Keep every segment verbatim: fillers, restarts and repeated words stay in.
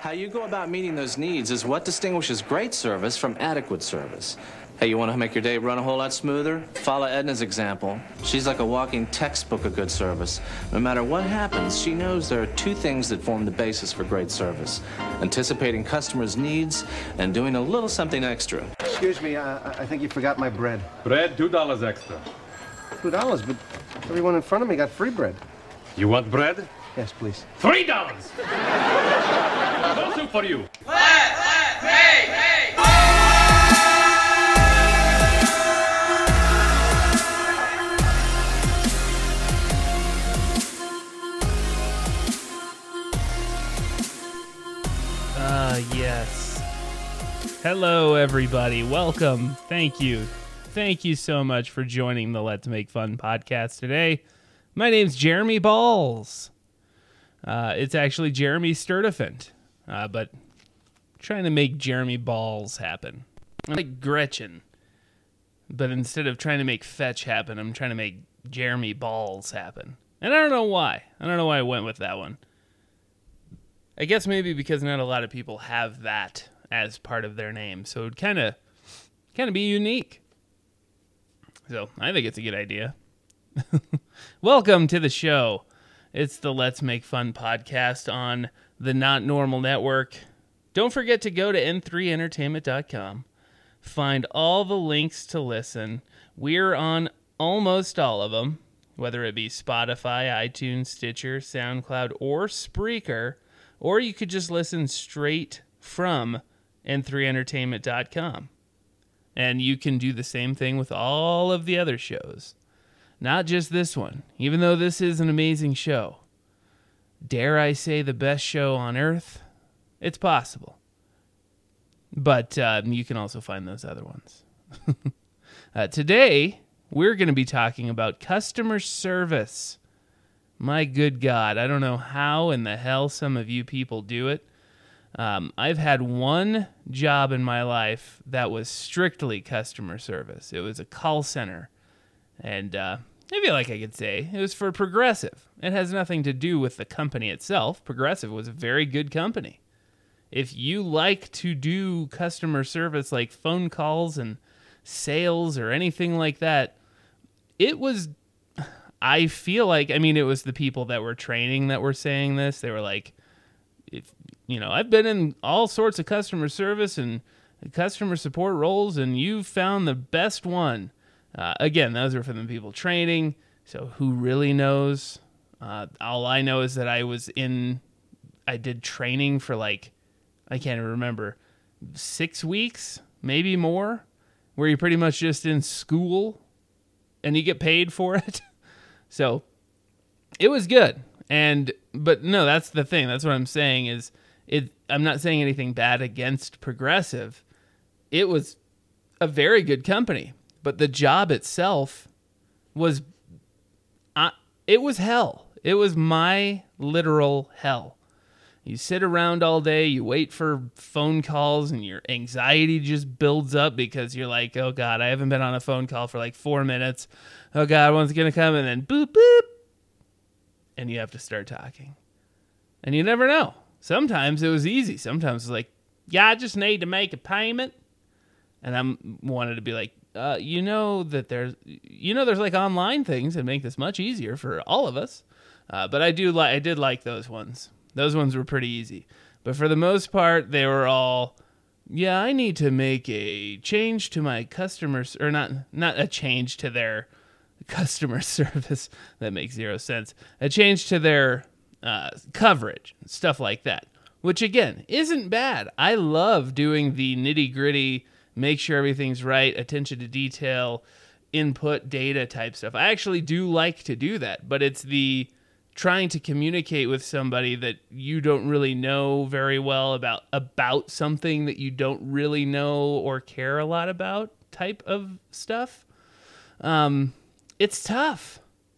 How you go about meeting those needs is what distinguishes great service from adequate service. Hey, you want to make your day run a whole lot smoother? Follow Edna's example. She's like a walking textbook of good service. No matter what happens, she knows there are two things that form the basis for great service: anticipating customers' needs and doing a little something extra. Excuse me, uh, I think you forgot my bread. Bread, two dollars extra. Two dollars, but everyone in front of me got free bread. You want bread? Yes, please. Three dollars. No soup for you. Let, let, hey, hey. Ah, yes. Hello, everybody. Welcome. Thank you. Thank you so much for joining the Let's Make Fun podcast today. My name's Jeremy Balls. Uh, it's actually Jeremy Sturdivant, uh, but trying to make Jeremy Balls happen. I'm like Gretchen, but instead of trying to make fetch happen, I'm trying to make Jeremy Balls happen. And I don't know why. I don't know why I went with that one. I guess maybe because not a lot of people have that as part of their name, so it'd kind of kind of be unique. So I think it's a good idea. Welcome to the show. It's the Let's Make Fun podcast on the Not Normal Network. Don't forget to go to N three entertainment dot com. Find all the links to listen. We're on almost all of them, whether it be Spotify, iTunes, Stitcher, SoundCloud, or Spreaker. Or you could just listen straight from N three entertainment dot com. And you can do the same thing with all of the other shows. Not just this one, even though this is an amazing show. Dare I say the best show on earth? It's possible. But uh, you can also find those other ones. uh, today, we're going to be talking about customer service. My good God, I don't know how in the hell some of you people do it. Um, I've had one job in my life that was strictly customer service. It was a call center. And uh, I feel like I could say it was for Progressive. It has nothing to do with the company itself. Progressive was a very good company. If you like to do customer service like phone calls and sales or anything like that, it was... I feel like, I mean, it was the people that were training that were saying this. They were like, if you know, I've been in all sorts of customer service and customer support roles, and you've found the best one. Uh, again, those are for the people training. So who really knows? Uh, all I know is that I was in, I did training for like, I can't even remember, six weeks, maybe more, where you're pretty much just in school and you get paid for it. So it was good. And, but no, that's the thing. That's what I'm saying is it, I'm not saying anything bad against Progressive. It was a very good company, but the job itself was, uh, it was hell. It was my literal hell. You sit around all day, you wait for phone calls, and your anxiety just builds up because you're like, oh God, I haven't been on a phone call for like four minutes. Oh God, when's it going to come? And then boop, boop. And you have to start talking. And you never know. Sometimes it was easy. Sometimes it's like, yeah, I just need to make a payment. And I'm wanted to be like, uh, you know that there's, you know, there's like online things that make this much easier for all of us. Uh, but I do like, I did like those ones. Those ones were pretty easy. But for the most part, they were all, yeah, I need to make a change to my customers, or not, not a change to their customer service. That makes zero sense. A change to their uh, coverage, stuff like that. Which, again, isn't bad. I love doing the nitty-gritty, make sure everything's right, attention to detail, input data type stuff. I actually do like to do that, but it's the trying to communicate with somebody that you don't really know very well about about something that you don't really know or care a lot about type of stuff. Um, it's tough.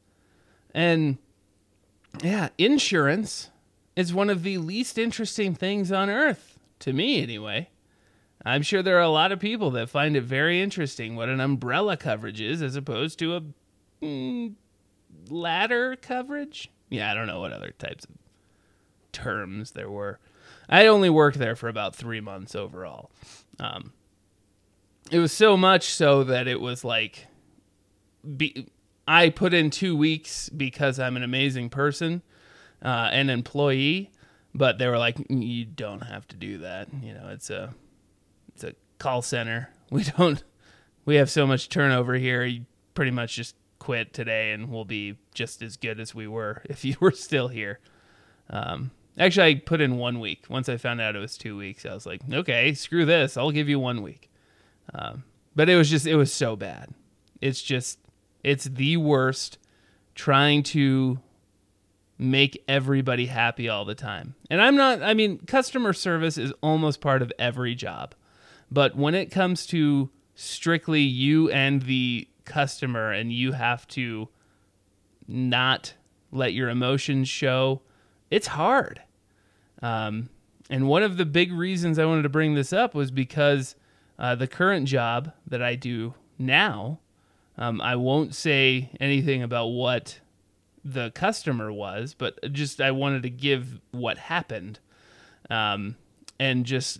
And yeah, insurance is one of the least interesting things on earth, to me anyway. I'm sure there are a lot of people that find it very interesting what an umbrella coverage is as opposed to a mm, ladder coverage. Yeah, I don't know what other types of terms there were. I only worked there for about three months overall. Um, it was so much so that it was like, be, I put in two weeks because I'm an amazing person, uh, an employee, but they were like, you don't have to do that. You know, it's a, it's a call center. We don't, we have so much turnover here. You pretty much just quit today and we'll be just as good as we were if you were still here. Um, actually, I put in one week. Once I found out it was two weeks, I was like, okay, screw this. I'll give you one week. Um, but it was just, it was so bad. It's just, it's the worst trying to make everybody happy all the time. And I'm not, I mean, customer service is almost part of every job. But when it comes to strictly you and the customer and you have to not let your emotions show, it's hard. Um, and one of the big reasons I wanted to bring this up was because uh, the current job that I do now, um, I won't say anything about what the customer was, but just I wanted to give what happened um, and just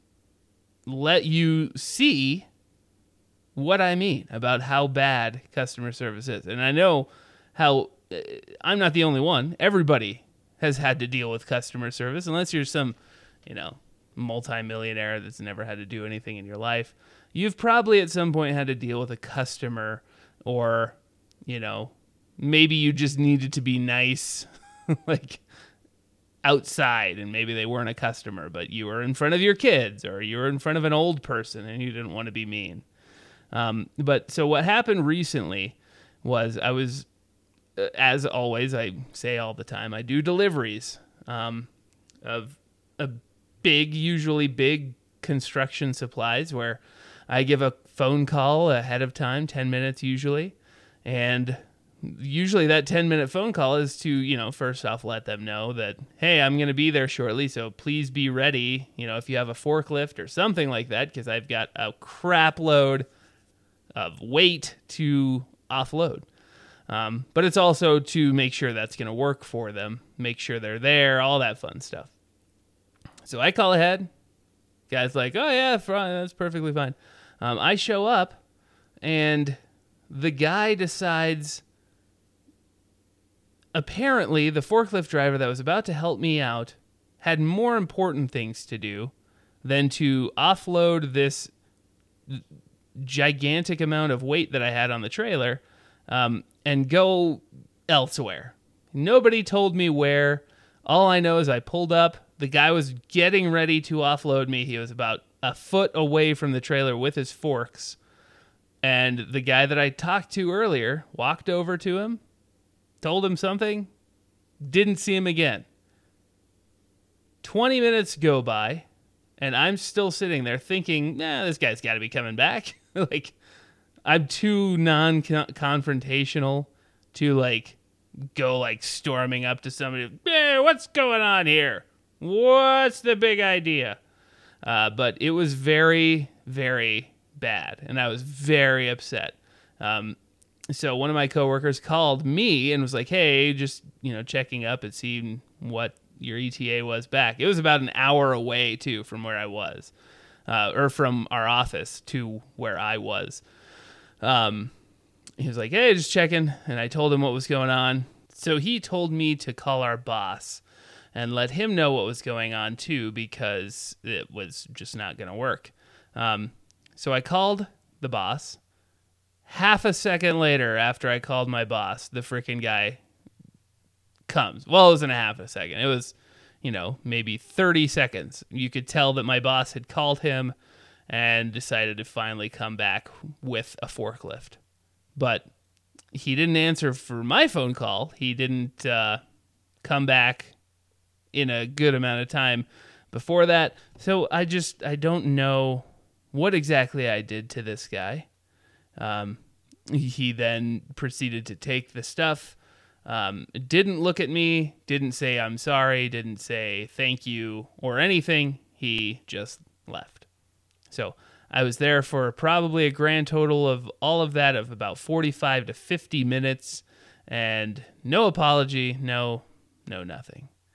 let you see what I mean about how bad customer service is. And I know how uh, I'm not the only one. Everybody has had to deal with customer service, unless you're some, you know, multimillionaire that's never had to do anything in your life. You've probably at some point had to deal with a customer, or, you know, maybe you just needed to be nice, like outside, and maybe they weren't a customer, but you were in front of your kids, or you were in front of an old person and you didn't want to be mean. Um, but so what happened recently was I was, uh, as always, I say all the time, I do deliveries um, of a big, usually big construction supplies, where I give a phone call ahead of time, ten minutes usually. And usually that ten minute phone call is to, you know, first off, let them know that, hey, I'm going to be there shortly, so please be ready. You know, if you have a forklift or something like that, because I've got a crap load of weight to offload. Um, but it's also to make sure that's going to work for them, make sure they're there, all that fun stuff. So I call ahead. Guy's like, oh, yeah, that's perfectly fine. Um, I show up, and the guy decides, apparently the forklift driver that was about to help me out had more important things to do than to offload this gigantic amount of weight that I had on the trailer um, and go elsewhere. Nobody told me where. All I know is I pulled up. The guy was getting ready to offload me. He was about a foot away from the trailer with his forks. And the guy that I talked to earlier walked over to him, told him something, didn't see him again. twenty minutes go by, and I'm still sitting there thinking, nah, this guy's got to be coming back. Like, I'm too non-confrontational to, like, go, like, storming up to somebody, hey, what's going on here? What's the big idea? Uh, but it was very, very bad, and I was very upset. Um, so one of my coworkers called me and was like, hey, just, you know, checking up and seeing what your E T A was back. It was about an hour away, too, from where I was, uh, or from our office to where I was. Um, he was like, hey, just checking, and I told him what was going on. So he told me to call our boss and let him know what was going on, too, because it was just not going to work. Um, so I called the boss. Half a second later, after I called my boss, the freaking guy comes. Well, it wasn't a half a second. It was, you know, maybe thirty seconds. You could tell that my boss had called him and decided to finally come back with a forklift. But he didn't answer for my phone call. He didn't uh, come back in a good amount of time before that. So I just, I don't know what exactly I did to this guy. Um, he then proceeded to take the stuff, um, didn't look at me, didn't say I'm sorry, didn't say thank you or anything. He just left. So I was there for probably a grand total of all of that of about forty-five to fifty minutes, and no apology, no, no nothing.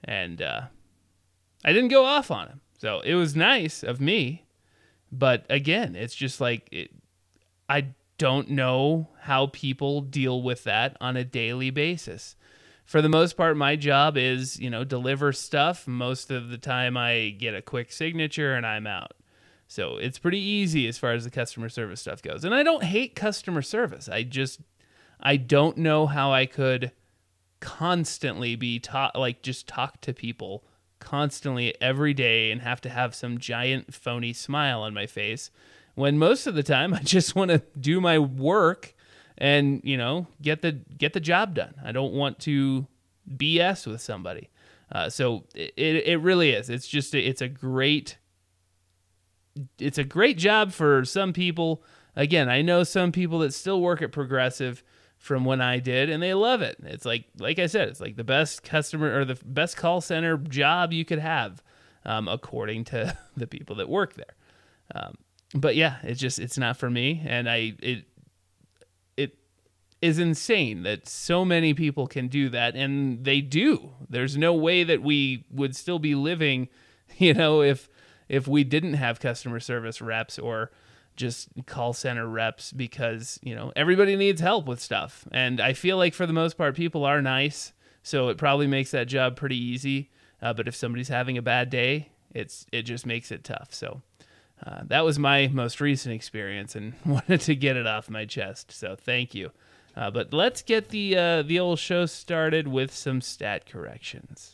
And uh, I didn't go off on him. So it was nice of me. But again, it's just like, it, I don't know how people deal with that on a daily basis. For the most part, my job is, you know, deliver stuff. Most of the time I get a quick signature and I'm out. So it's pretty easy as far as the customer service stuff goes. And I don't hate customer service. I just, I don't know how I could constantly be taught, like just talk to people constantly every day and have to have some giant phony smile on my face when most of the time I just want to do my work and, you know, get the, get the job done. I don't want to B S with somebody. Uh, so it, it really is. It's just, a, it's a great, it's a great job for some people. Again, I know some people that still work at Progressive from when I did, and they love it. It's like, like I said, it's like the best customer or the best call center job you could have, um, according to the people that work there. Um, but yeah, it's just, it's not for me. And I, it, it is insane that so many people can do that, and they do. There's no way that we would still be living, you know, if, if we didn't have customer service reps or just call center reps, because, you know, everybody needs help with stuff. And I feel like for the most part, people are nice. So it probably makes that job pretty easy. Uh, but if somebody's having a bad day, it's, it just makes it tough. So uh, that was my most recent experience and wanted to get it off my chest. So thank you. Uh, but let's get the, uh, the old show started with some stat corrections.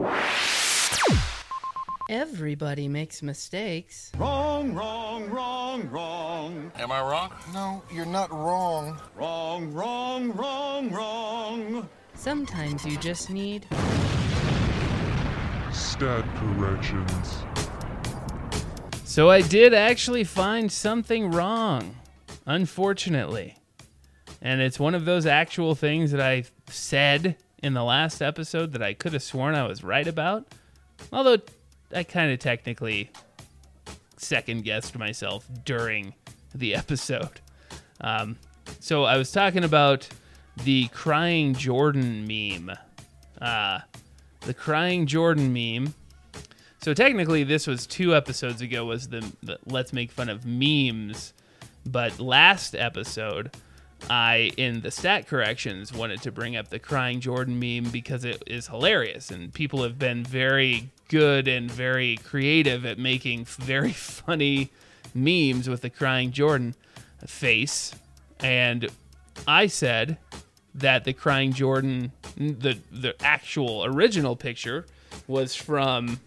Everybody makes mistakes. Wrong, wrong, wrong, wrong. Am I wrong? No, you're not wrong. Wrong, wrong, wrong, wrong. Sometimes you just need stat corrections. So I did actually find something wrong, unfortunately. And it's one of those actual things that I said in the last episode that I could have sworn I was right about. Although I kind of technically second-guessed myself during the episode. Um, so I was talking about the Crying Jordan meme. Uh, the Crying Jordan meme. So technically this was two episodes ago, was the, the Let's Make Fun of Memes. But last episode, I, in the stat corrections, wanted to bring up the Crying Jordan meme because it is hilarious. And people have been very good and very creative at making very funny memes with the Crying Jordan face. And I said that the Crying Jordan, the the actual original picture, was from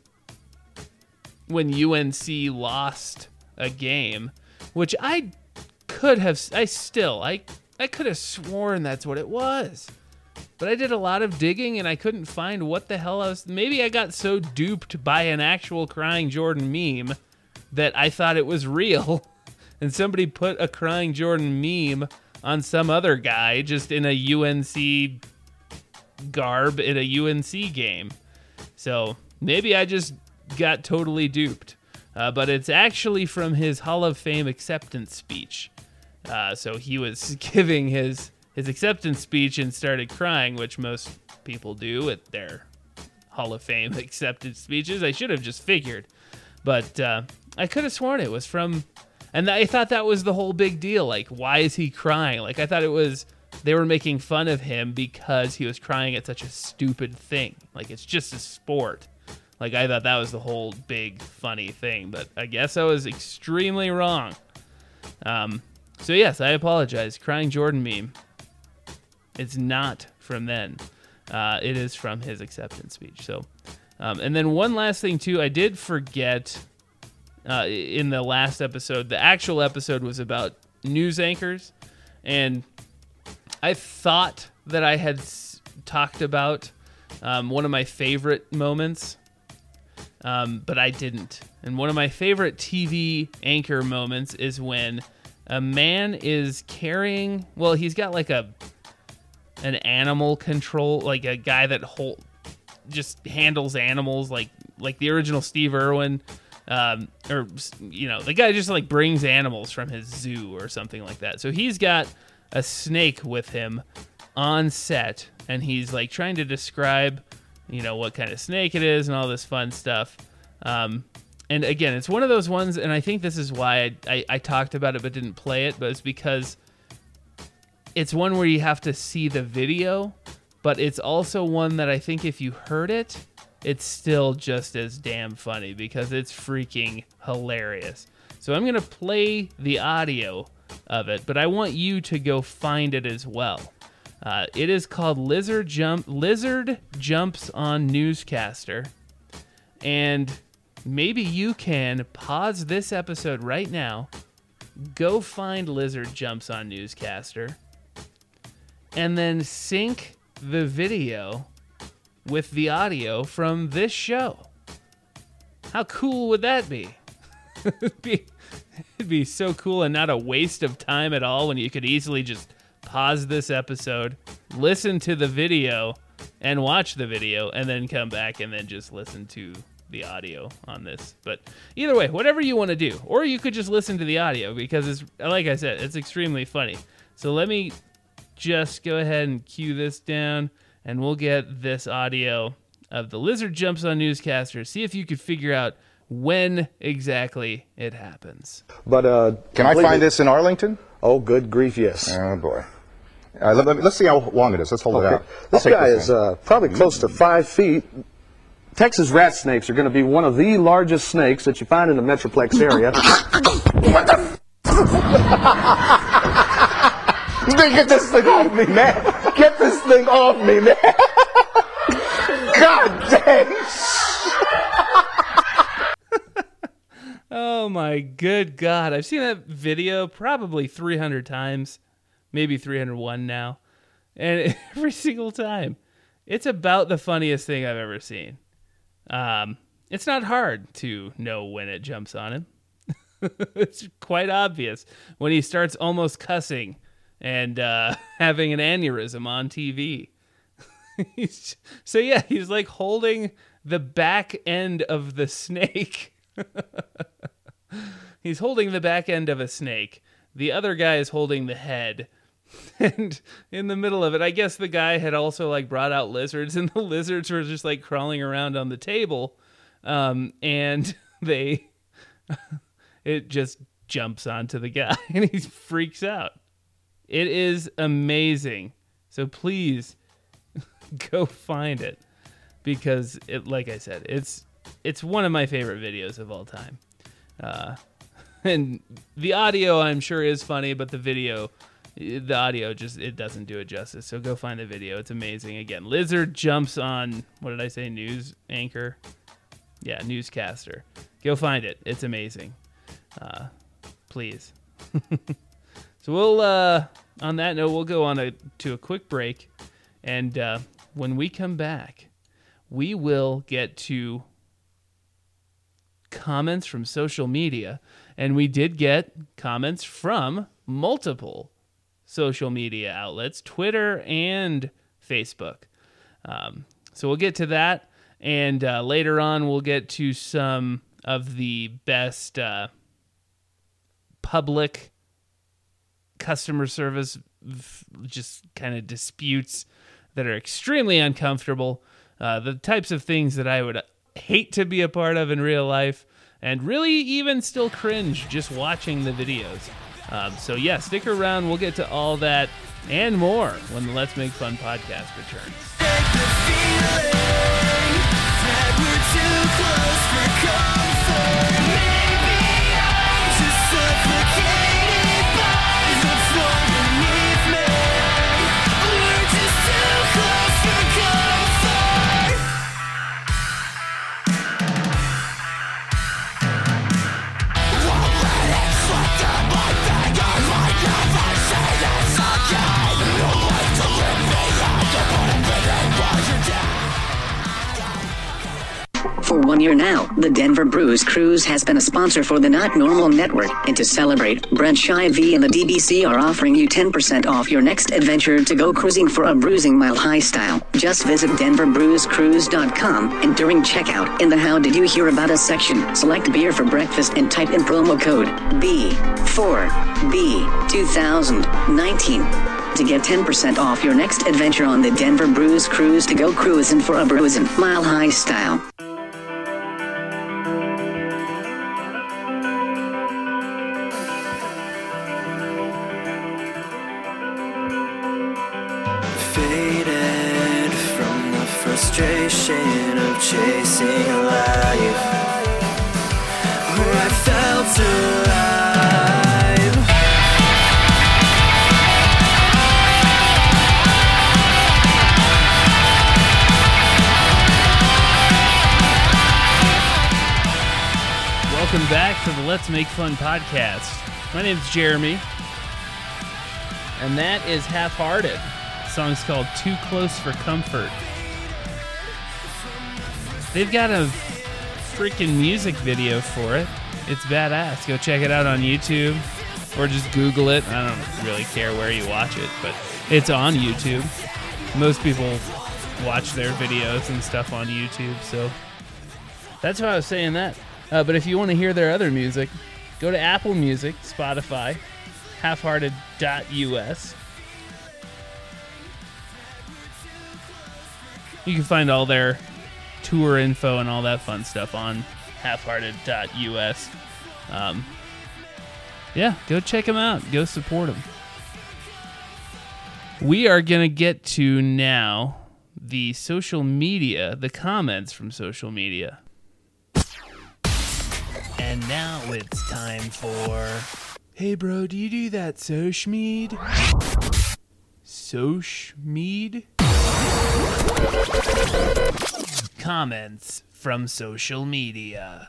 when U N C lost a game, which I could have, I still, I, I could have sworn that's what it was. But I did a lot of digging and I couldn't find what the hell I was. Maybe I got so duped by an actual Crying Jordan meme that I thought it was real. And somebody put a Crying Jordan meme on some other guy just in a U N C garb in a U N C game. So maybe I just got totally duped. Uh, but it's actually from his Hall of Fame acceptance speech. Uh, so he was giving his... his acceptance speech and started crying, which most people do at their Hall of Fame acceptance speeches. I should have just figured. But uh, I could have sworn it was from... And I thought that was the whole big deal. Like, why is he crying? Like, I thought it was... They were making fun of him because he was crying at such a stupid thing. Like, it's just a sport. Like, I thought that was the whole big funny thing. But I guess I was extremely wrong. Um, so, yes, I apologize. Crying Jordan meme. It's not from then. Uh, it is from his acceptance speech. So, um, and then one last thing too, I did forget uh, in the last episode. The actual episode was about news anchors, and I thought that I had s- talked about um, one of my favorite moments, um, but I didn't. And one of my favorite T V anchor moments is when a man is carrying. Well, he's got like a an animal control, like a guy that hold, just handles animals, like like the original Steve Irwin, um, or, you know, the guy just like brings animals from his zoo or something like that. So he's got a snake with him on set, and he's like trying to describe you know, what kind of snake it is and all this fun stuff. Um, and again, it's one of those ones, and I think this is why I, I, I talked about it but didn't play it, but it's because it's one where you have to see the video, but it's also one that I think if you heard it, it's still just as damn funny because it's freaking hilarious. So I'm going to play the audio of it, but I want you to go find it as well. Uh, it is called Lizard Jump. Lizard Jumps on Newscaster. And maybe you can pause this episode right now, go find Lizard Jumps on Newscaster, and then sync the video with the audio from this show. How cool would that be? it'd be? It'd be so cool and not a waste of time at all when you could easily just pause this episode, listen to the video, and watch the video, and then come back and then just listen to the audio on this. But either way, whatever you want to do. Or you could just listen to the audio because it's, like I said, it's extremely funny. So let me just go ahead and cue this down, and we'll get this audio of the Lizard Jumps on Newscaster. See if you could figure out when exactly it happens. But uh, Can I find this in Arlington? Oh, good grief, yes. Oh, boy. Uh, let, let, let's see how long it is. Let's hold okay. it out. This guy this is uh, probably close to five feet. Texas rat snakes are going to be one of the largest snakes that you find in the Metroplex area. What the Get this thing off me, man. Get this thing off me, man. God dang. Oh my good God. I've seen that video probably three hundred times, maybe three hundred one now. And every single time, it's about the funniest thing I've ever seen. Um, it's not hard to know when it jumps on him. It's quite obvious when he starts almost cussing and uh, having an aneurysm on T V. he's, so yeah, he's like holding the back end of the snake. He's holding the back end of a snake. The other guy is holding the head. And in the middle of it, I guess the guy had also like brought out lizards, and the lizards were just like crawling around on the table. Um, and they, it just jumps onto the guy and he freaks out. It is amazing. So please go find it because it, like I said, it's, it's one of my favorite videos of all time. Uh, and the audio I'm sure is funny, but the video, the audio just, it doesn't do it justice. So go find the video. It's amazing. Again, Lizard Jumps on, what did I say? News anchor. Yeah. Newscaster. Go find it. It's amazing. Uh, please. So we'll, uh, on that note, we'll go on a, to a quick break. And, uh, when we come back, we will get to comments from social media, and we did get comments from multiple social media outlets, Twitter and Facebook. Um, so we'll get to that, and uh, later on we'll get to some of the best uh, public customer service f- just kind of disputes that are extremely uncomfortable, uh, the types of things that I would hate to be a part of in real life, and really even still cringe just watching the videos. Um, so yeah, stick around. We'll get to all that and more when the Let's Make Fun podcast returns. For one year now, the Denver Brews Cruise has been a sponsor for the Not Normal Network, and to celebrate, Brent Shy V and the D B C are offering you ten percent off your next adventure to go cruising for a bruising mile high style. Just visit denver brews cruise dot com, and during checkout, in the How Did You Hear About Us section, select beer for breakfast and type in promo code B four B two thousand nineteen. to get ten percent off your next adventure on the Denver Brews Cruise to go cruising for a bruisin' Mile High style. Faded from the frustration of chasing life, where I felt alive. Welcome back to the Let's Make Fun podcast. My name's Jeremy, and that is Half-Hearted. The song's called Too Close for Comfort. They've got a freaking music video for it. It's badass. Go check it out on YouTube, or just Google it. I don't really care where you watch it, but it's on YouTube. Most people watch their videos and stuff on YouTube, so that's why I was saying that. Uh, but if you want to hear their other music, go to Apple Music, Spotify, half hearted dot U S. You can find all their tour info and all that fun stuff on half hearted dot U S. Um, yeah, go check them out. Go support them. We are going to get to now the social media, the comments from social media. And now it's time for... Hey bro, do you do that Sochmead? Sochmead? Comments from social media.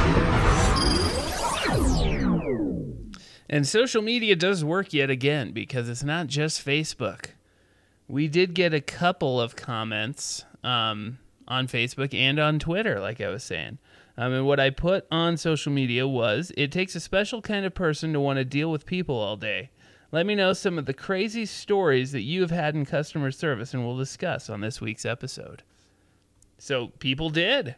And social media does work yet again, because it's not just Facebook. We did get a couple of comments um, on Facebook and on Twitter, like I was saying. Um, and what I put on social media was, it takes a special kind of person to want to deal with people all day. Let me know some of the crazy stories that you have had in customer service, and we'll discuss on this week's episode. So people did.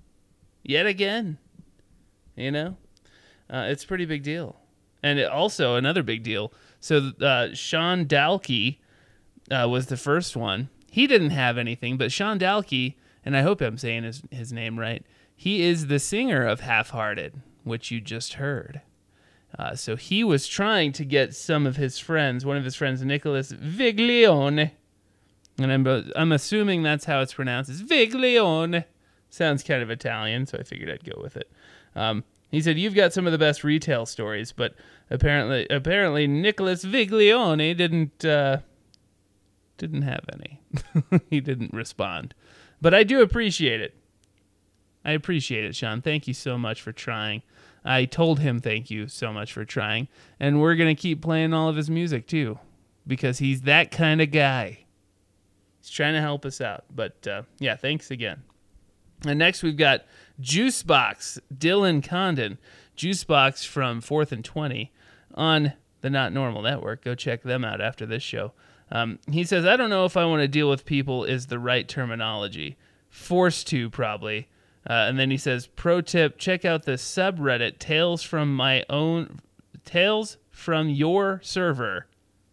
Yet again. You know? Uh, it's a pretty big deal. And it also, another big deal. So uh, Sean Dalkey uh, was the first one. He didn't have anything, but Sean Dalkey, and I hope I'm saying his, his name right, he is the singer of Half-Hearted, which you just heard. Uh, so he was trying to get some of his friends, one of his friends, Nicholas Viglione, and I'm I'm assuming that's how it's pronounced. It's Viglione. Sounds kind of Italian, so I figured I'd go with it. Um, he said, "You've got some of the best retail stories," but apparently, apparently Nicholas Viglione didn't uh, didn't have any. He didn't respond, but I do appreciate it. I appreciate it, Sean. Thank you so much for trying. I told him thank you so much for trying. And we're going to keep playing all of his music, too, because he's that kind of guy. He's trying to help us out. But, uh, yeah, thanks again. And next we've got Juicebox, Dylan Condon. Juicebox from fourth and twenty on the Not Normal Network. Go check them out after this show. Um, he says, I don't know if I want to deal with people is the right terminology. Forced to, probably. Uh, and then he says, pro tip, check out the subreddit Tales from my own Tales from your server.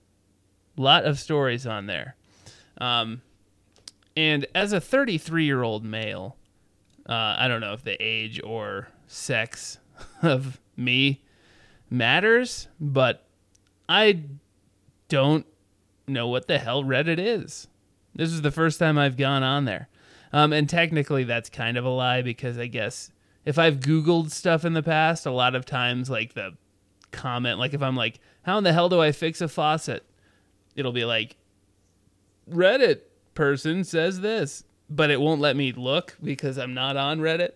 Lot of stories on there. Um, and as a thirty-three-year-old male, uh, I don't know if the age or sex of me matters, but I don't know what the hell Reddit is. This is the first time I've gone on there. Um, and technically that's kind of a lie, because I guess if I've Googled stuff in the past, a lot of times like the comment, like if I'm like, how in the hell do I fix a faucet? It'll be like, Reddit person says this, but it won't let me look because I'm not on Reddit.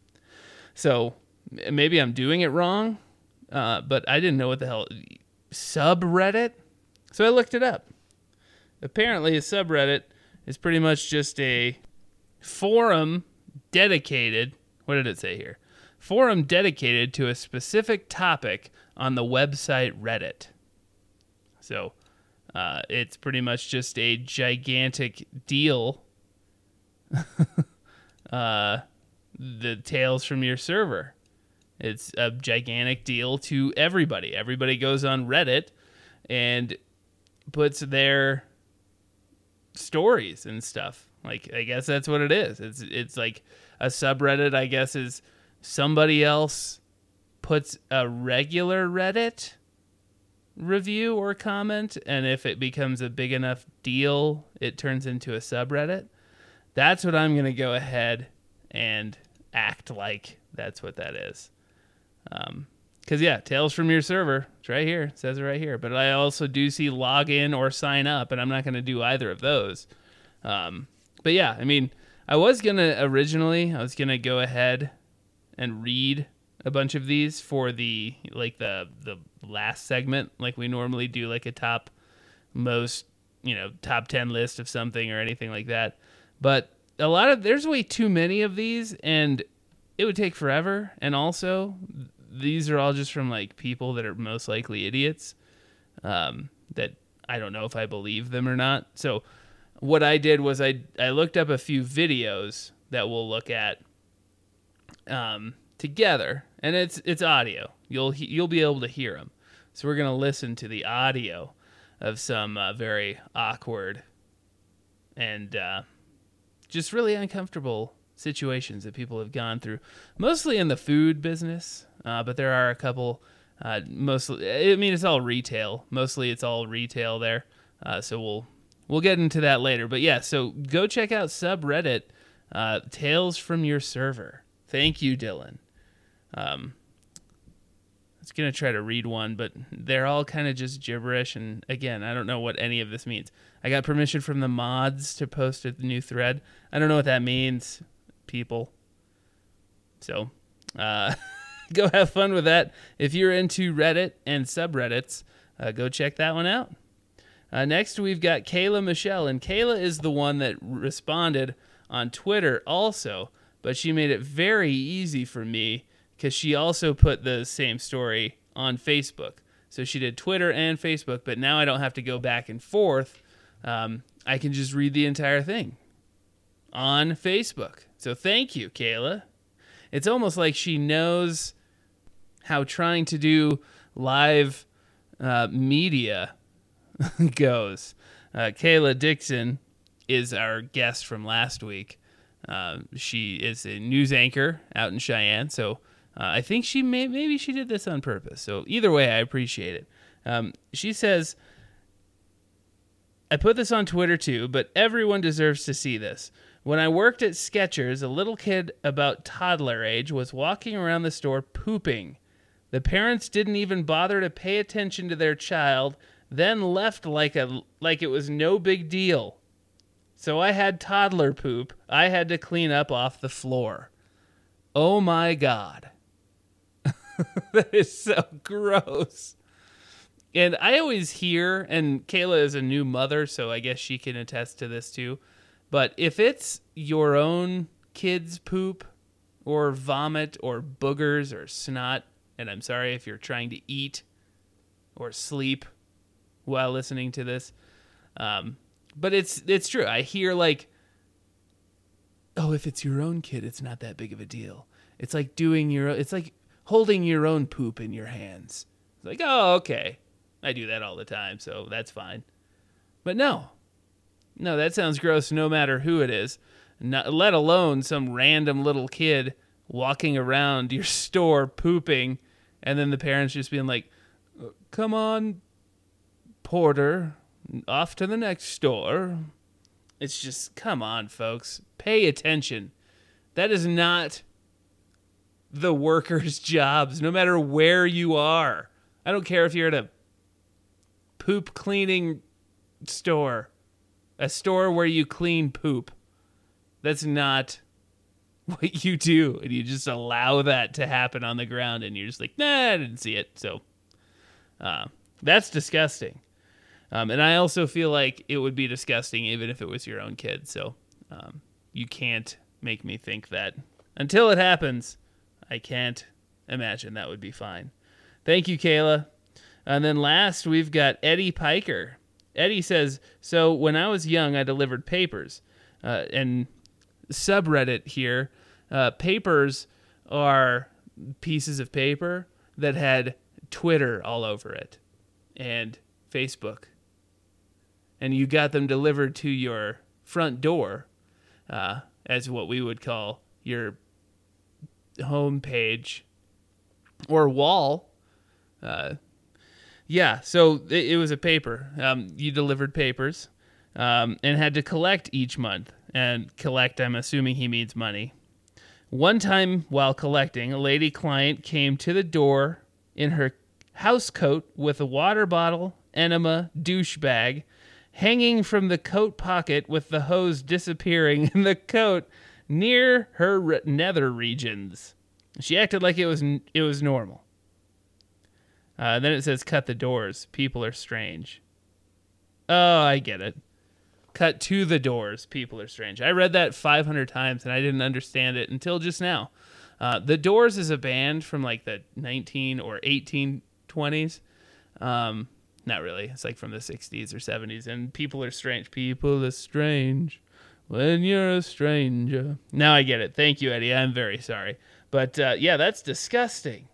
So maybe I'm doing it wrong, uh, but I didn't know what the hell, subreddit? So I looked it up. Apparently a subreddit is pretty much just a forum dedicated, what did it say here? Forum dedicated to a specific topic on the website Reddit. So uh, it's pretty much just a gigantic deal. uh, the Tales from your server. It's a gigantic deal to everybody. Everybody goes on Reddit, and puts their stories and stuff. Like, I guess that's what it is. It's it's like a subreddit, I guess, is somebody else puts a regular Reddit review or comment, and if it becomes a big enough deal, it turns into a subreddit. That's what I'm going to go ahead and act like that's what that is. Um, because, yeah, Tales from Your Server. It's right here. It says it right here. But I also do see log in or sign up, and I'm not going to do either of those. Um, but, yeah, I mean, I was going to originally, I was going to go ahead and read a bunch of these for the, like, the the last segment. Like, we normally do, like, a top most, you know, top ten list of something or anything like that. But a lot of, there's way too many of these, and it would take forever. And also, these are all just from, like, people that are most likely idiots, um, that I don't know if I believe them or not. So what I did was I I looked up a few videos that we'll look at um, together, and it's it's audio. You'll you'll be able to hear them. So we're gonna listen to the audio of some uh, very awkward and uh, just really uncomfortable situations that people have gone through, mostly in the food business, uh, but there are a couple, uh, mostly, I mean, it's all retail. Mostly it's all retail there, uh, so we'll we'll get into that later. But yeah, so go check out subreddit, uh, Tales from Your Server. Thank you, Dylan. Um, I was going to try to read one, but they're all kind of just gibberish, and again, I don't know what any of this means. I got permission from the mods to post a new thread. I don't know what that means, people. So, uh, go have fun with that. If you're into Reddit and subreddits, uh, go check that one out. Uh, next, we've got Kayla Michelle, and Kayla is the one that responded on Twitter also, but she made it very easy for me because she also put the same story on Facebook. So she did Twitter and Facebook, but now I don't have to go back and forth. Um, I can just read the entire thing on Facebook. So thank you, Kayla. It's almost like she knows how trying to do live uh, media goes. Uh, Kayla Dixon is our guest from last week. Uh, she is a news anchor out in Cheyenne, so uh, I think she may maybe she did this on purpose. So either way, I appreciate it. Um, she says, I put this on Twitter too, but everyone deserves to see this. When I worked at Skechers, a little kid about toddler age was walking around the store pooping. The parents didn't even bother to pay attention to their child, then left like a like it was no big deal. So I had toddler poop I had to clean up off the floor. Oh my God. That is so gross. And I always hear, and Kayla is a new mother, so I guess she can attest to this too, but if it's your own kid's poop or vomit or boogers or snot, and I'm sorry if you're trying to eat or sleep while listening to this, um, but it's it's true. I hear like, oh, if it's your own kid, it's not that big of a deal. It's like doing your, it's like holding your own poop in your hands. It's like, oh, okay. I do that all the time, so that's fine. But no. No, that sounds gross no matter who it is. Not, let alone some random little kid walking around your store pooping, and then the parents just being like, come on, Porter, off to the next store. It's just, come on, folks. Pay attention. That is not the workers' jobs, no matter where you are. I don't care if you're at a poop cleaning store, a store where you clean poop. That's not what you do, and you just allow that to happen on the ground, and you're just like, nah, I didn't see it. So uh, that's disgusting. Um, and I also feel like it would be disgusting even if it was your own kid. So um, you can't make me think that. Until it happens, I can't imagine that would be fine. Thank you, Kayla. And then last, we've got Eddie Piker. Eddie says, so when I was young, I delivered papers. Uh, and subreddit here, uh, papers are pieces of paper that had Twitter all over it and Facebook and you got them delivered to your front door, uh, as what we would call your home page or wall. Uh, yeah, so it, it was a paper. Um, you delivered papers um, and had to collect each month. And collect, I'm assuming he means money. One time while collecting, a lady client came to the door in her house coat with a water bottle, enema, douche bag, hanging from the coat pocket with the hose disappearing in the coat near her re- nether regions. She acted like it was it was normal. Uh, then it says, cut the doors. People are strange. Oh, I get it. Cut to the doors. People are strange. I read that five hundred times, and I didn't understand it until just now. Uh, the Doors is a band from like the nineteen or eighteen twenties. Um, not really. It's like from the sixties or seventies. And people are strange. People are strange when you're a stranger. Now I get it. Thank you, Eddie. I'm very sorry. But uh, yeah, that's disgusting.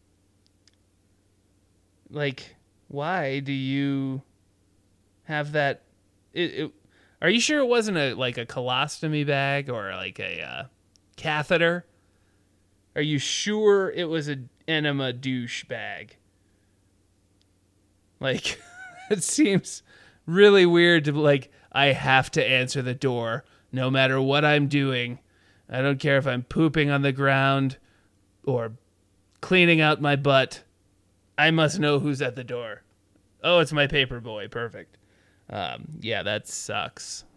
Like, why do you have that? It, it, are you sure it wasn't a like a colostomy bag or like a uh, catheter? Are you sure it was an enema douche bag? Like, it seems really weird to like, I have to answer the door no matter what I'm doing. I don't care if I'm pooping on the ground or cleaning out my butt. I must know who's at the door. Oh, it's my paper boy. Perfect. Um, yeah, that sucks.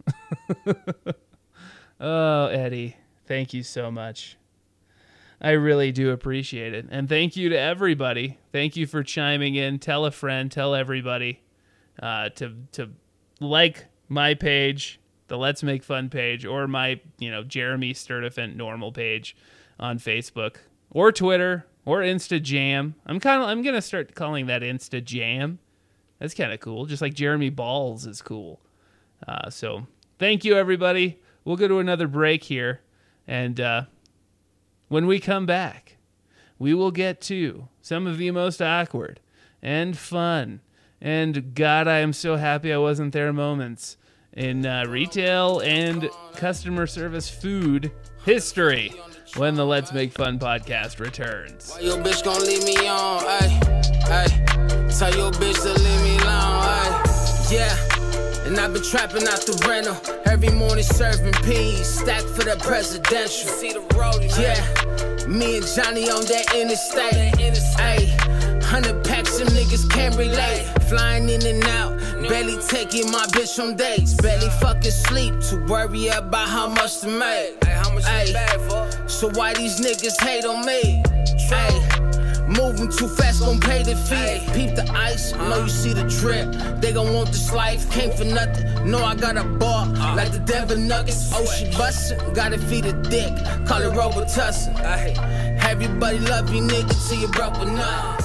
Oh, Eddie, thank you so much. I really do appreciate it. And thank you to everybody. Thank you for chiming in. Tell a friend, tell everybody uh, to to like my page, the Let's Make Fun page, or my, you know, Jeremy Sturdivant normal page on Facebook or Twitter. Or Insta-Jam. I'm kind of I'm gonna start calling that Insta-Jam. That's kind of cool. Just like Jeremy Balls is cool. Uh, so thank you, everybody. We'll go to another break here, and uh, when we come back, we will get to some of the most awkward and fun and God, I am so happy I wasn't there moments in uh, retail and customer service food history. When the Let's Make Fun podcast returns. Why your bitch gon' leave me on, ay, ay. Tell your bitch to leave me alone, ay. Yeah, and I've been trapping out the rental. Every morning serving peas, stacked for the presidential. See the road, yeah. Me and Johnny on that interstate, ay. Hundred packs, them niggas can't relate. Flying in and out, barely taking my bitch on dates. Barely fucking sleep to worry about how much to make. Ay, how much ay. Bad for? So why these niggas hate on me? Ay, moving too fast, gon' pay the fee. Ay. Peep the ice, uh. know you see the drip. They gon' want this life, came for nothing. Know I got a bar, uh. like the Denver Nuggets. Oh, she bustin', gotta feed a dick. Call it Robitussin. Ay. Everybody love you, nigga, till you broke with nothing.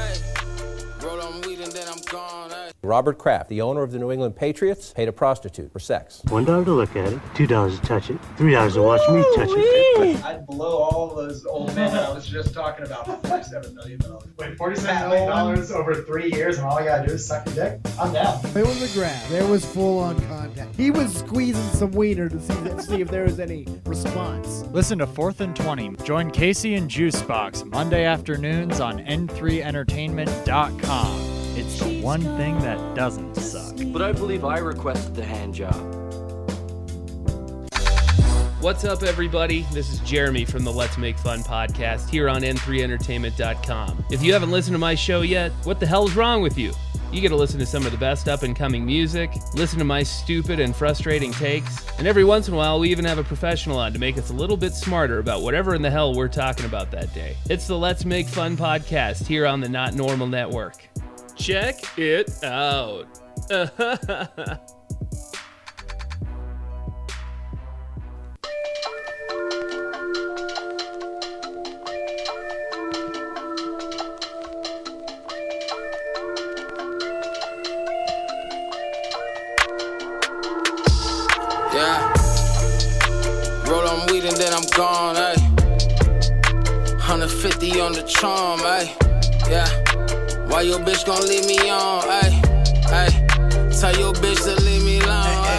Roll on weed and then I'm gone. Ay. Robert Kraft, the owner of the New England Patriots, paid a prostitute for sex. One dollar to look at it, two dollars to touch it, three dollars to watch me touch it. I'd blow all those old men I was just talking about for forty-seven million dollars. Wait, forty-seven million dollars over three years and all I gotta do is suck a dick? I'm down. It was a grab. There was full-on contact. He was squeezing some wiener to see, see if there was any response. Listen to Fourth and twenty. Join Casey and Juicebox Monday afternoons on N three entertainment dot com. It's the one thing that doesn't suck. But I believe I requested the hand job. What's up, everybody? This is Jeremy from the Let's Make Fun podcast here on N three entertainment dot com. If you haven't listened to my show yet, what the hell's wrong with you? You get to listen to some of the best up-and-coming music, listen to my stupid and frustrating takes, and every once in a while we even have a professional on to make us a little bit smarter about whatever in the hell we're talking about that day. It's the Let's Make Fun podcast here on the Not Normal Network. Check it out. Yeah. Roll on weed and then I'm gone, ay. one hundred fifty on the charm, ay. Yeah. Why your bitch gon' leave me on, ay, ay. Tell your bitch to leave me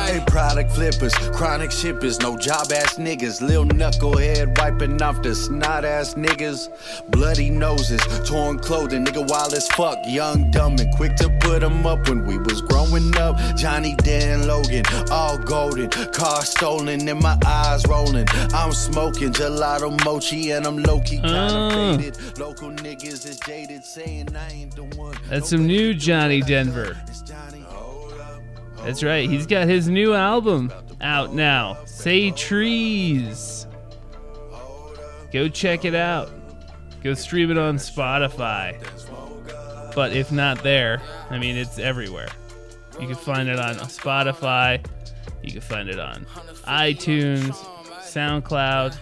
White product flippers, chronic shippers, no job ass niggas. Lil knucklehead wiping off the snot ass niggas. Bloody noses, torn clothing, nigga wild as fuck. Young, dumb, and quick to put them up when we was growing up. Johnny, Dan, Logan, all golden. Car stolen and my eyes rolling. I'm smoking gelato mochi and I'm low-key kinda Uh. faded. Local niggas is jaded saying I ain't the one. That's some new Johnny Denver. That's right. He's got his new album out now. Say Trees. Go check it out. Go stream it on Spotify. But if not there, I mean, it's everywhere. You can find it on Spotify. You can find it on iTunes, SoundCloud.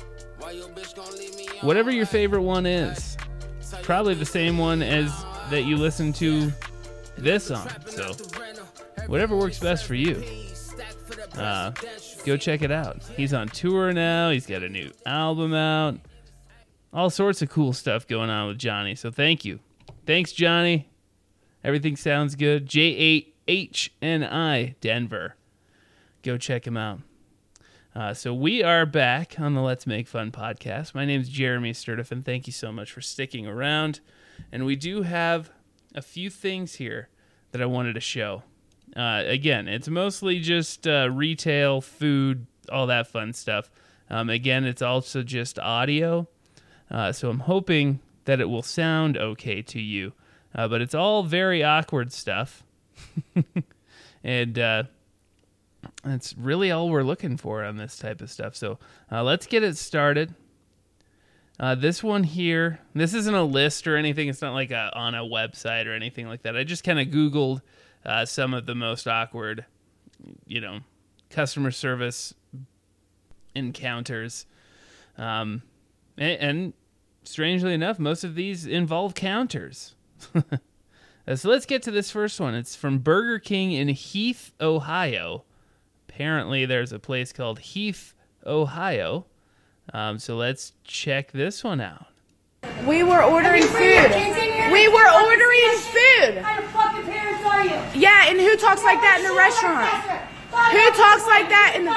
Whatever your favorite one is. Probably the same one as that you listen to this on. So whatever works best for you. Uh, go check it out. He's on tour now. He's got a new album out. All sorts of cool stuff going on with Johnny. So thank you. Thanks, Johnny. Everything sounds good. J eight H N I Denver. Go check him out. Uh, so we are back on the Let's Make Fun podcast. My name is Jeremy Sturdivant. Thank you so much for sticking around. And we do have a few things here that I wanted to show. Uh, again, it's mostly just uh, retail, food, all that fun stuff. Um, again, it's also just audio. Uh, so I'm hoping that it will sound okay to you. Uh, but it's all very awkward stuff. and uh, that's really all we're looking for on this type of stuff. So uh, let's get it started. Uh, this one here, this isn't a list or anything. It's not like a, on a website or anything like that. I just kind of Googled uh, some of the most awkward, you know, customer service encounters. Um, and, and strangely enough, most of these involve counters. So let's get to this first one. It's from Burger King in Heath, Ohio. Apparently there's a place called Heath, Ohio. Um, so let's check this one out. We were ordering food. We were ordering food. What kind of fucking parents are you? Yeah, and who talks like that in a restaurant? Who talks like that in the...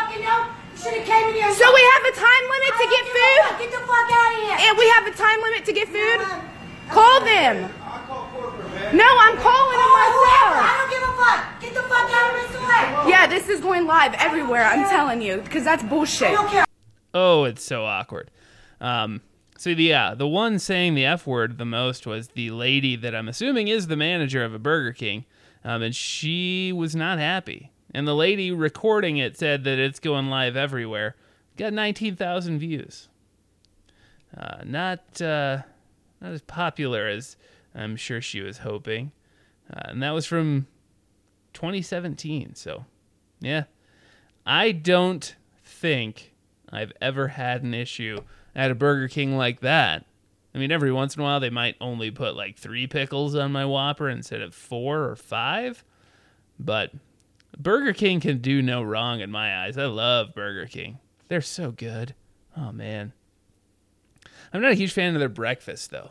So we have a time limit to get food? Get the fuck out of here. And we have a time limit to get food? Call them. No, I'm calling them myself. I don't give a fuck. Get the fuck out of this way. Yeah, this is going live everywhere, I'm telling you, because that's bullshit. I don't care. Oh, it's so awkward. Um, so, the, yeah, the one saying the F word the most was the lady that I'm assuming is the manager of a Burger King, um, and she was not happy. And the lady recording it said that it's going live everywhere. Got nineteen thousand views. Uh, not, uh, not as popular as I'm sure she was hoping. Uh, and that was from twenty seventeen, so, yeah. I don't think I've ever had an issue at a Burger King like that. I mean, every once in a while they might only put like three pickles on my Whopper instead of four or five. But Burger King can do no wrong in my eyes. I love Burger King. They're so good. Oh, man. I'm not a huge fan of their breakfast, though.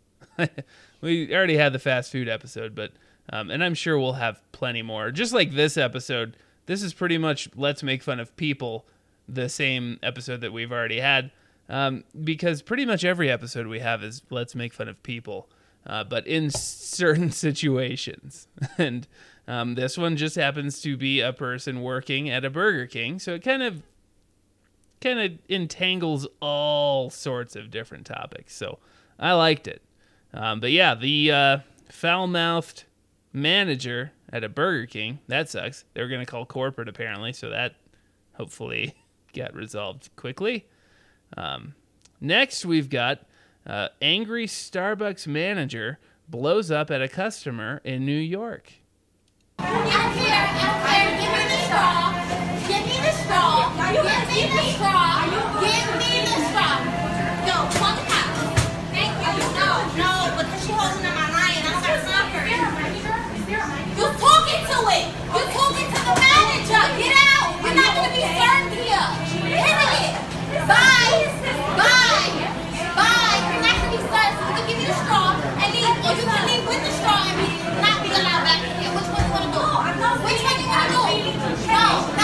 We already had the fast food episode, but um, and I'm sure we'll have plenty more. Just like this episode, this is pretty much Let's Make Fun of People, the same episode that we've already had, um, because pretty much every episode we have is Let's Make Fun of People, uh, but in certain situations. And um, this one just happens to be a person working at a Burger King, so it kind of kind of entangles all sorts of different topics. So I liked it. Um, but yeah, the uh, foul-mouthed manager at a Burger King, that sucks. They were going to call corporate, apparently, so that hopefully got resolved quickly. Um, next, we've got uh, angry Starbucks manager blows up at a customer in New York. I don't care. I don't care. Give me the straw. Give me the straw. Give me the straw. Give me the straw. Yo, call the cops. Thank you. No, no, because she holding up my line and I'm going to stop her. You're talking to it. You're talking to the manager. Get out. You're not going to be served here. Period. Bye. Bye. Bye. You're not going to be served. So you can give me the straw and leave. Or you can leave with the straw and be, not be allowed back in here. Which one you want to do? Which one you want to do? No.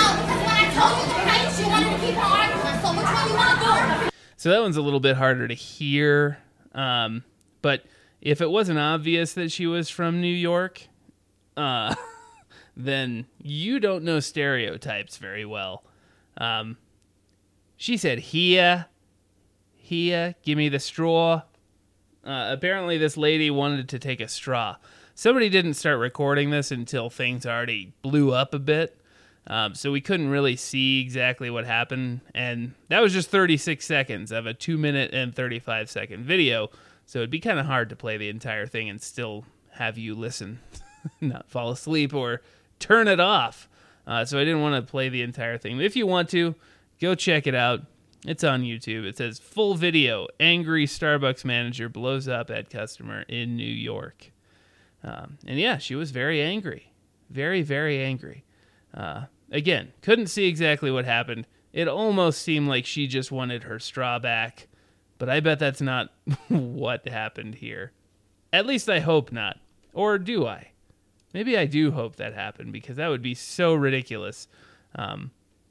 So that one's a little bit harder to hear. Um, but if it wasn't obvious that she was from New York, uh, then you don't know stereotypes very well. Um, she said, here, here, give me the straw. Uh, apparently this lady wanted to take a straw. Somebody didn't start recording this until things already blew up a bit. Um, so we couldn't really see exactly what happened. And that was just thirty-six seconds of a two minute and thirty-five second video. So it'd be kind of hard to play the entire thing and still have you listen, not fall asleep or turn it off. Uh, so I didn't want to play the entire thing. If you want to, go check it out. It's on YouTube. It says full video. Angry Starbucks manager blows up at customer in New York. Um, and yeah, she was very angry. Very, very angry. Uh, again, couldn't see exactly what happened. It almost seemed like she just wanted her straw back. But I bet that's not what happened here. At least I hope not. Or do I? Maybe I do hope that happened because that would be so ridiculous. Um,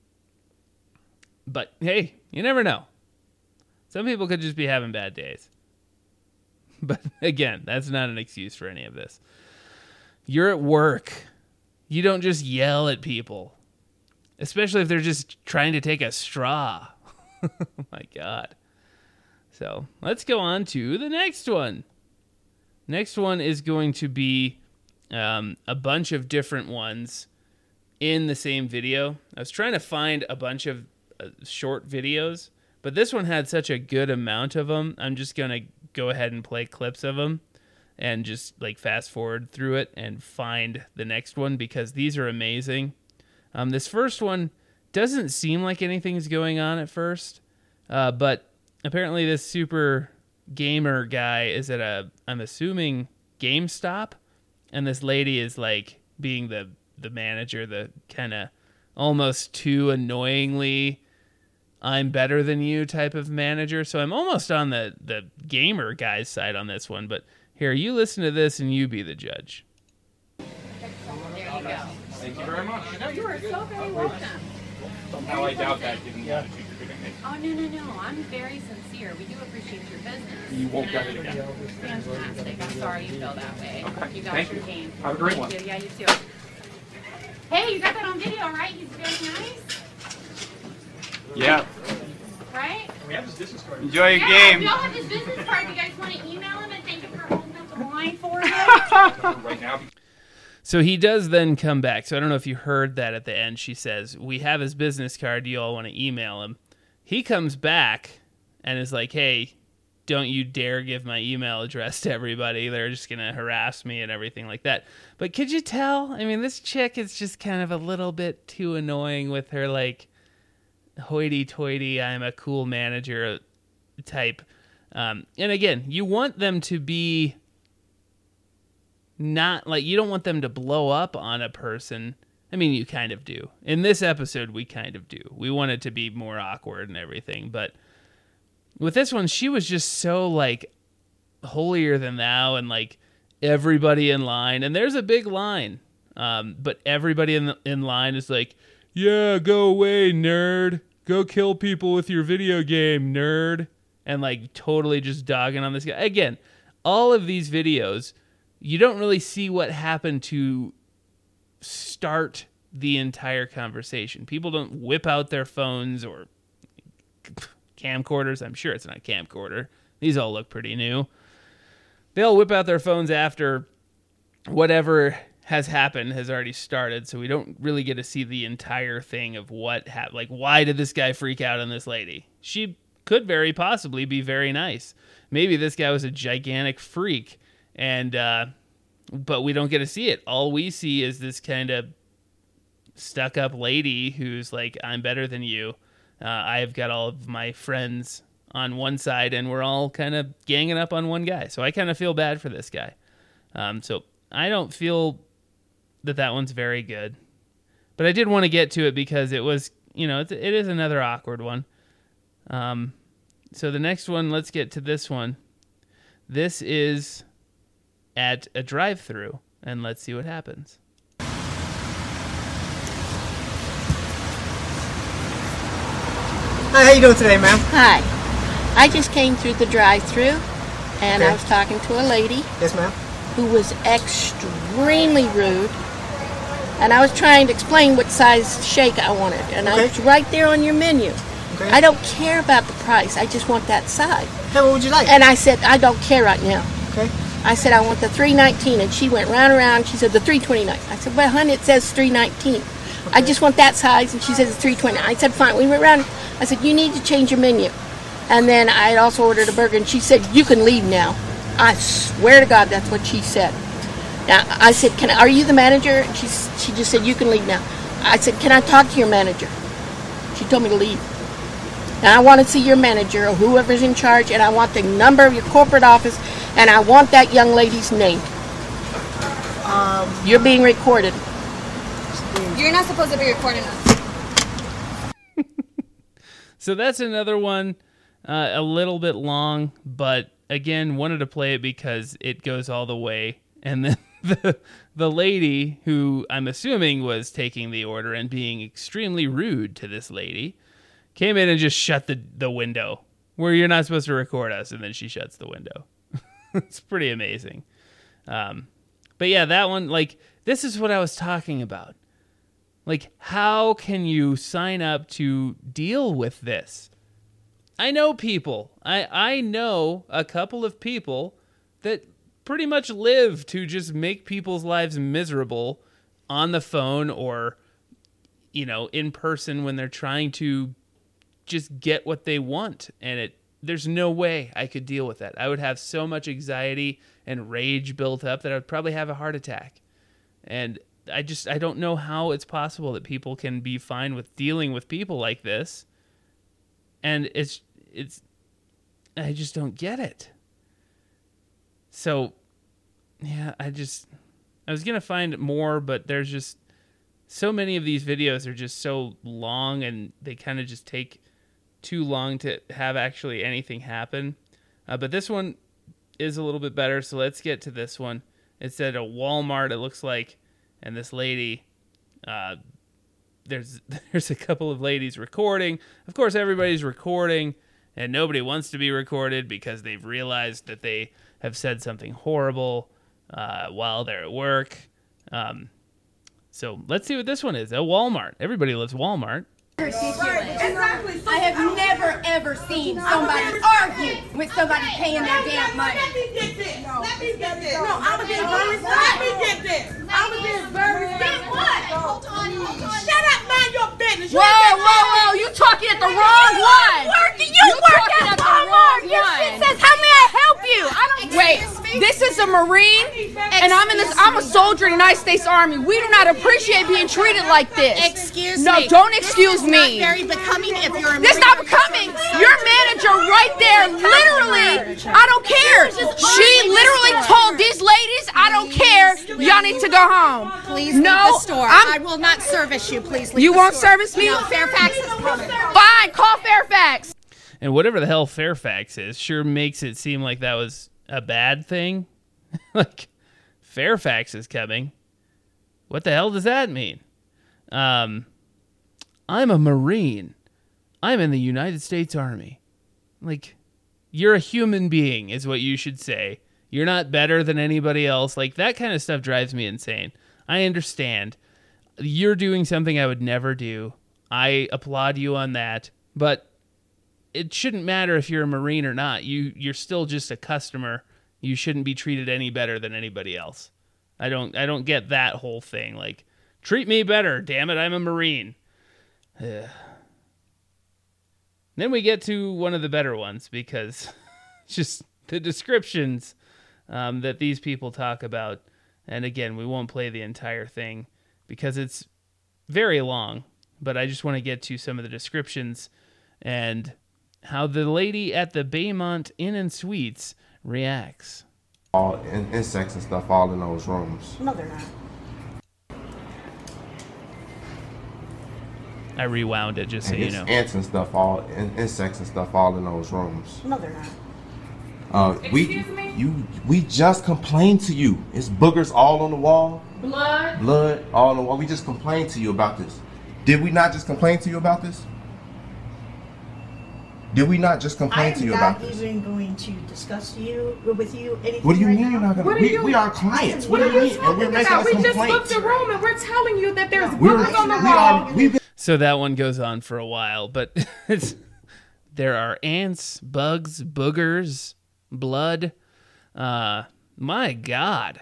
but hey, you never know. Some people could just be having bad days. But again, that's not an excuse for any of this. You're at work. You don't just yell at people. Especially if they're just trying to take a straw. Oh my God. So let's go on to the next one. Next one is going to be um, a bunch of different ones in the same video. I was trying to find a bunch of uh, short videos, but this one had such a good amount of them. I'm just going to go ahead and play clips of them and just like fast forward through it and find the next one because these are amazing. Um, this first one doesn't seem like anything's going on at first, uh, but apparently this super gamer guy is at a, I'm assuming, GameStop, and this lady is like being the, the manager, the kind of almost too annoyingly I'm better than you type of manager. So I'm almost on the, the gamer guy's side on this one, but here, you listen to this and you be the judge. There you go. Thank you very much. No, you are so very welcome. Somehow I doubt that given the attitude you're giving me. Oh, no, no, no. I'm very sincere. We do appreciate your business. You won't get it again. Fantastic. I'm sorry you feel that way. Okay. You got Thank your you. game. Have a great Thank one. You. Yeah, you too. Hey, you got that on video, right? He's very nice. Yeah. Right? We have his business card. Enjoy your yeah, game. We all have his business card. You guys want to email him and thank him for holding up the line for you? Right now. So he does then come back. So I don't know if you heard that at the end. She says, we have his business card. Do you all want to email him? He comes back and is like, hey, don't you dare give my email address to everybody. They're just going to harass me and everything like that. But could you tell? I mean, this chick is just kind of a little bit too annoying with her, like, hoity-toity, I'm a cool manager type. Um, and again, you want them to be not, like, you don't want them to blow up on a person. I mean, you kind of do. In this episode, we kind of do. We want it to be more awkward and everything. But with this one, she was just so, like, holier than thou and, like, everybody in line. And there's a big line. Um, but everybody in, the, in line is like, yeah, go away, nerd. Go kill people with your video game, nerd. And, like, totally just dogging on this guy. Again, all of these videos, you don't really see what happened to start the entire conversation. People don't whip out their phones or camcorders. I'm sure it's not a camcorder. These all look pretty new. They'll whip out their phones after whatever has happened has already started, so we don't really get to see the entire thing of what happened. Like, why did this guy freak out on this lady? She could very possibly be very nice. Maybe this guy was a gigantic freak, and uh, but we don't get to see it. All we see is this kind of stuck-up lady who's like, I'm better than you. Uh, I've got all of my friends on one side, and we're all kind of ganging up on one guy. So I kind of feel bad for this guy. Um, so I don't feel that that one's very good. But I did want to get to it because it was, you know, it's, it is another awkward one. Um, so the next one, let's get to this one. This is at a drive-thru, and let's see what happens. Hi, how you doing today, ma'am? Hi. I just came through the drive-thru, and Okay. I was talking to a lady. Yes, ma'am. Who was extremely rude, and I was trying to explain what size shake I wanted, and I Okay. was right there on your menu. Okay. I don't care about the price. I just want that size. Hey, what would you like? And I said, I don't care right now. Okay. I said, I want the three nineteen, and she went round and round. She said, the three twenty-nine. I said, well, honey, it says three nineteen. I just want that size, and she says it's three twenty. I said, fine. We went around. I said, you need to change your menu. And then I had also ordered a burger, and she said, you can leave now. I swear to God, that's what she said. Now, I said, "Can I, are you the manager?" And she, she just said, you can leave now. I said, can I talk to your manager? She told me to leave. Now, I want to see your manager or whoever's in charge, and I want the number of your corporate office, and I want that young lady's name. Um, You're being recorded. You're not supposed to be recording us. So that's another one, uh, a little bit long, but again, wanted to play it because it goes all the way. And then the the lady, who I'm assuming was taking the order and being extremely rude to this lady, came in and just shut the, the window where you're not supposed to record us, and then she shuts the window. It's pretty amazing. Um, but yeah, that one, like, this is what I was talking about. Like, how can you sign up to deal with this? I know people. I, I know a couple of people that pretty much live to just make people's lives miserable on the phone or, you know, in person when they're trying to just get what they want. And it there's no way I could deal with that. I would have so much anxiety and rage built up that I would probably have a heart attack. And I just, I don't know how it's possible that people can be fine with dealing with people like this. And it's, it's, I just don't get it. So, yeah, I just, I was going to find more, but there's just so many of these videos are just so long and they kind of just take too long to have actually anything happen. Uh, but this one is a little bit better. So let's get to this one. It's at a Walmart, it looks like. And this lady, uh, there's there's a couple of ladies recording. Of course, everybody's recording, and nobody wants to be recorded because they've realized that they have said something horrible uh, while they're at work. Um, so let's see what this one is. At Walmart. Everybody loves Walmart. Exactly. I have never ever seen somebody argue with somebody paying their damn money. Let me get this. Let me get this. No, I was being very Let me get this. I was being very Get what? Hold on. Shut up, mind your business. Whoa, whoa, whoa! You talking at the wrong one. Working, you, You work talking at at the Walmart. wrong Your one. shit says, "How may I help you?" I don't. Wait, this is a Marine, and I'm in this. I'm a soldier in the United States Army. We do not appreciate being treated like this. Excuse no, me. No, don't excuse This is me. not very becoming if you're a This not becoming. Your manager right there, literally, I don't care. She literally told these ladies, I don't care. Y'all need to go home. Please no, leave the store. I'm, I will not service you. Please leave You the won't store. service me? No, Fairfax is coming. Fine, call Fairfax. And whatever the hell Fairfax is sure makes it seem like that was a bad thing. Like, Fairfax is coming. What the hell does that mean? Um, I'm a Marine. I'm in the United States Army. Like, you're a human being is what you should say. You're not better than anybody else. Like, that kind of stuff drives me insane. I understand. You're doing something I would never do. I applaud you on that. But it shouldn't matter if you're a Marine or not. You, you're still just a customer. You shouldn't be treated any better than anybody else. I don't I don't get that whole thing. Like, treat me better. Damn it, I'm a Marine. Ugh. Then we get to one of the better ones because just the descriptions um, that these people talk about. And again, we won't play the entire thing because it's very long. But I just want to get to some of the descriptions and how the lady at the Baymont Inn and Suites reacts. All in, insects and stuff all in those rooms. No, they're not. I rewound it just so and you know. Ants and stuff all in, insects and stuff all in those rooms. No, they're not. Uh, we you we just complained to you. It's boogers all on the wall. Blood. Blood all on the wall. We just complained to you about this. Did we not just complain to you about this? Did we not just complain I'm to you not about this? even going to discuss to you with you anything. What do you right mean now. you're not gonna? What are We, you- we are clients. What, What do are you you mean? And we're talking making about? a We just complaint. booked a room and we're telling you that there's We're, bookings on the we are. wall. We've been So that one goes on for a while, but it's, there are ants, bugs, boogers, blood. Uh, my God.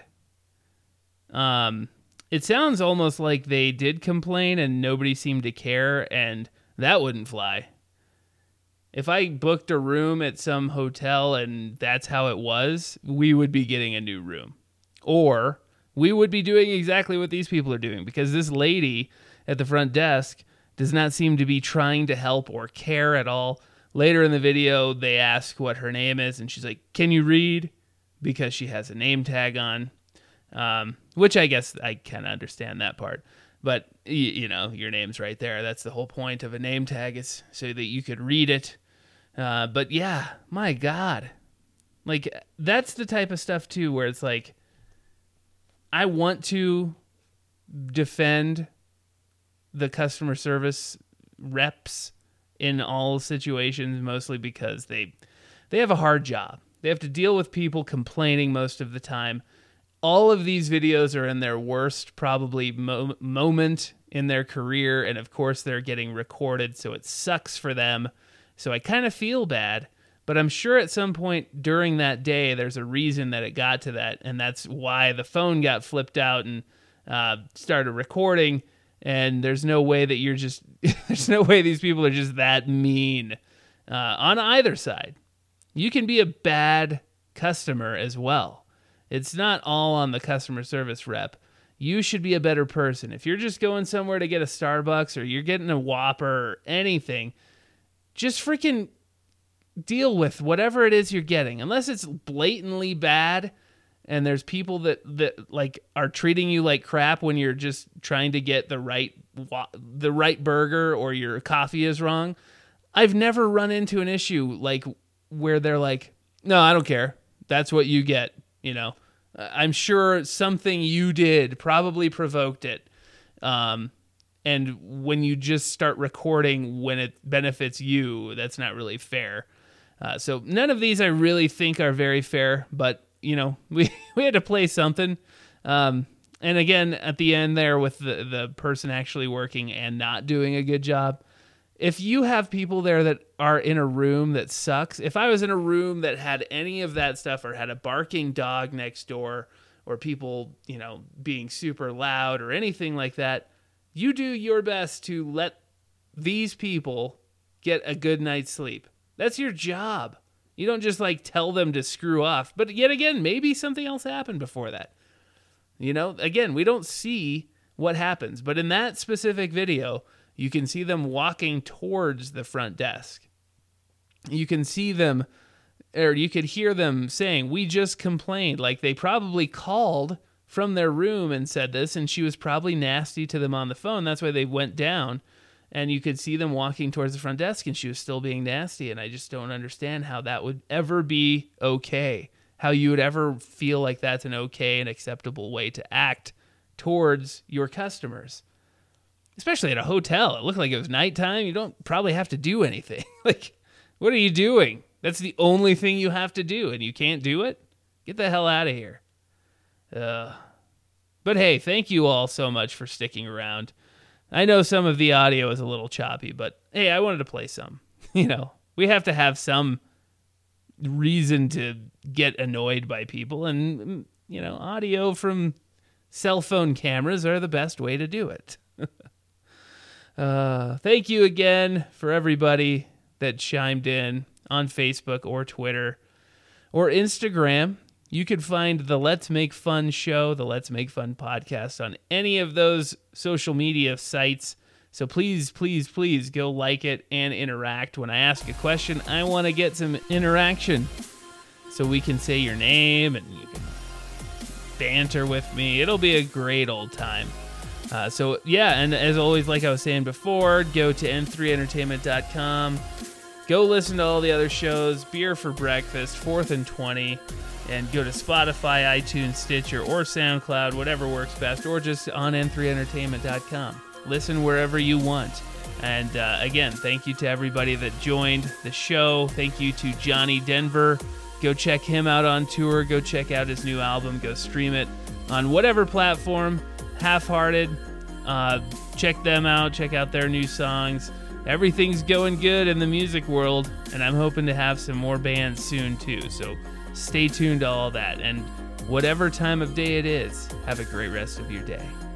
Um, it sounds almost like they did complain and nobody seemed to care, and that wouldn't fly. If I booked a room at some hotel and that's how it was, we would be getting a new room. Or we would be doing exactly what these people are doing, because this lady at the front desk does not seem to be trying to help or care at all. Later in the video, they ask what her name is, and she's like, "Can you read?" Because she has a name tag on, um, which I guess I can understand that part. But, you, you know, your name's right there. That's the whole point of a name tag, is so that you could read it. Uh, but yeah, my God. Like, that's the type of stuff, too, where it's like, I want to defend the customer service reps in all situations, mostly because they they have a hard job. They have to deal with people complaining most of the time. All of these videos are in their worst, probably, mo- moment in their career, and of course they're getting recorded, so it sucks for them. So I kind of feel bad, but I'm sure at some point during that day there's a reason that it got to that, and that's why the phone got flipped out and uh, started recording. And there's no way that you're just, there's no way these people are just that mean uh, on either side. You can be a bad customer as well. It's not all on the customer service rep. You should be a better person. If you're just going somewhere to get a Starbucks or you're getting a Whopper or anything, just freaking deal with whatever it is you're getting. Unless it's blatantly bad and there's people that, that like are treating you like crap when you're just trying to get the right the right burger or your coffee is wrong. I've never run into an issue like where they're like, "No, I don't care. That's what you get." You know, I'm sure something you did probably provoked it. Um, and when you just start recording when it benefits you, that's not really fair. Uh, so none of these I really think are very fair, but you know, we, we had to play something. Um, and again, at the end there with the, the person actually working and not doing a good job, if you have people there that are in a room that sucks, if I was in a room that had any of that stuff or had a barking dog next door or people, you know, being super loud or anything like that, you do your best to let these people get a good night's sleep. That's your job. You don't just like tell them to screw off. But yet again, maybe something else happened before that. You know, again, we don't see what happens. But in that specific video, you can see them walking towards the front desk. You can see them, or you could hear them saying, "We just complained." Like they probably called from their room and said this, and she was probably nasty to them on the phone. That's why they went down. And you could see them walking towards the front desk, and she was still being nasty. And I just don't understand how that would ever be okay. How you would ever feel like that's an okay and acceptable way to act towards your customers. Especially at a hotel. It looked like it was nighttime. You don't probably have to do anything. Like, what are you doing? That's the only thing you have to do, and you can't do it? Get the hell out of here. Uh, but hey, thank you all so much for sticking around. I know some of the audio is a little choppy, but hey, I wanted to play some. You know, we have to have some reason to get annoyed by people, and, you know, audio from cell phone cameras are the best way to do it. uh, thank you again for everybody that chimed in on Facebook or Twitter or Instagram. You can find the Let's Make Fun show, the Let's Make Fun podcast on any of those social media sites. So please, please, please go like it and interact. When I ask a question, I want to get some interaction so we can say your name and you can banter with me. It'll be a great old time. Uh, so yeah, and as always, like I was saying before, go to N three entertainment dot com. Go listen to all the other shows, Beer for Breakfast, Fourth and twenty. And go to Spotify, iTunes, Stitcher, or SoundCloud, whatever works best, or just on N three entertainment dot com. Listen wherever you want. And uh, again, thank you to everybody that joined the show. Thank you to Johnny Denver. Go check him out on tour. Go check out his new album. Go stream it on whatever platform. Half-Hearted. Uh, check them out. Check out their new songs. Everything's going good in the music world, and I'm hoping to have some more bands soon too. So stay tuned to all that. And whatever time of day it is, have a great rest of your day.